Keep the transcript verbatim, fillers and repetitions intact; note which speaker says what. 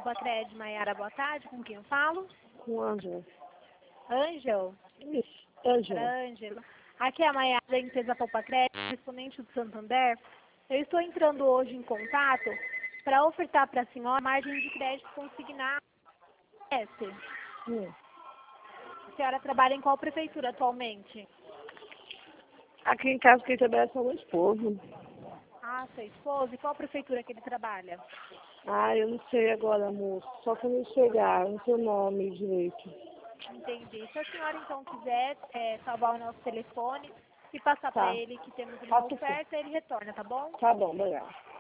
Speaker 1: Poupa-Crédito, Maiara, boa tarde. Com quem eu falo?
Speaker 2: Com o Ângelo.
Speaker 1: Ângel?
Speaker 2: Isso, Ângelo.
Speaker 1: Ângelo. Aqui é a Maiara da empresa Poupa-Crédito, correspondente do Santander. Eu estou entrando hoje em contato para ofertar para a senhora margem de crédito consignada.
Speaker 2: Hum.
Speaker 1: A senhora trabalha em qual prefeitura atualmente?
Speaker 2: Aqui em casa quem trabalha é só o esposo.
Speaker 1: Ah, seu esposo. E qual prefeitura que ele trabalha?
Speaker 2: Ah, eu não sei agora, moço. Só quando eu chegar, não sei o nome direito.
Speaker 1: Entendi. Se a senhora então quiser é, salvar o nosso telefone e passar para
Speaker 2: Tá.
Speaker 1: ele que temos uma
Speaker 2: Faço sim.
Speaker 1: oferta, ele retorna, tá bom?
Speaker 2: Tá bom, obrigado.